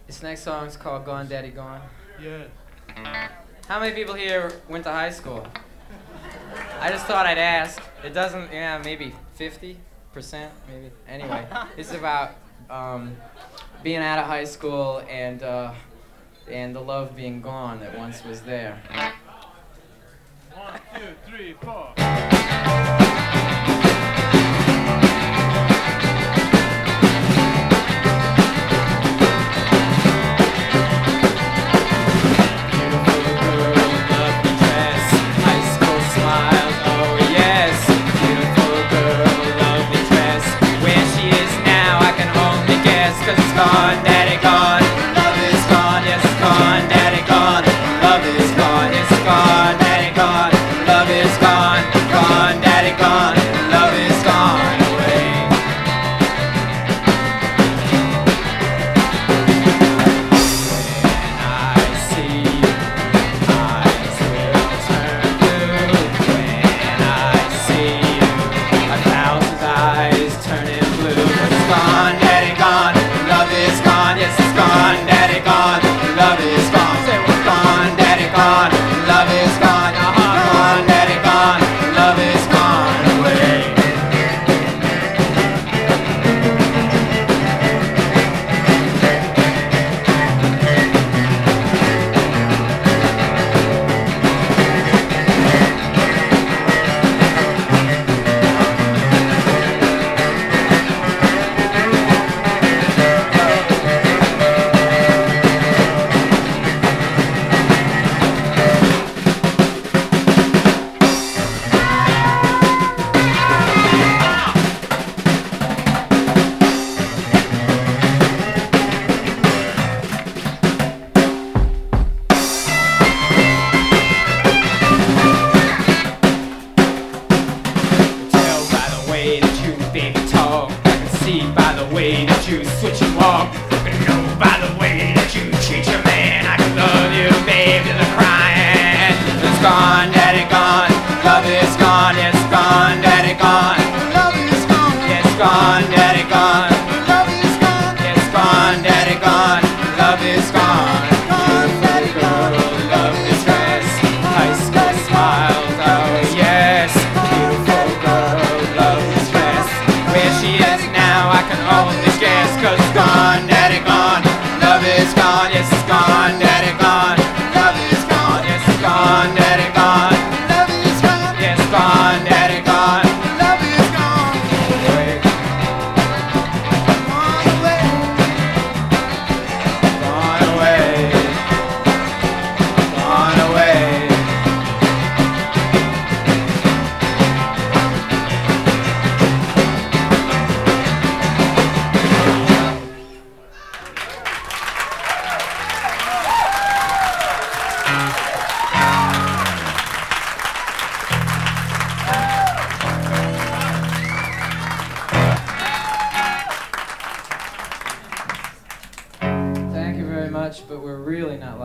This next song is called Gone Daddy Gone. Yeah. How many people here went to high school? I just thought I'd ask. It doesn't, yeah, maybe 50%, maybe. Anyway, it's about being out of high school and the love being gone that once was there. 1, 2, 3, 4. Gone, daddy gone, love is gone, yes it's gone, daddy gone, love is gone, yes it's gone, daddy gone, love is gone, gone, daddy gone, love is gone away. When I see you, eyes will turn blue. When I see you, 1,000 eyes turning blue. It's gone, daddy gone. Love is gone, yes it's gone, daddy gone, love is gone, say we're gone, daddy gone, love is gone, gone, daddy gone, love is gone away. By the way that you switch and walk, I know by the way that you treat your man, I can love you, babe, till the crying. It's gone, daddy gone, love is gone, yes, gone, daddy gone, love is gone, yes, gone, daddy gone, love is gone, yes, gone, daddy gone, love is gone, gone, daddy gone, love is stress, high school smiles, oh yes, beautiful girl, love is stress, where she is now I can only guess, 'cause it's gone, daddy gone, love is gone, yes it's gone, daddy gone, love is gone, yes it's gone, daddy gone, love is gone, yes gone, daddy gone, love is gone away. Gone away, gone away, gone away. Thank you very much, but we're really not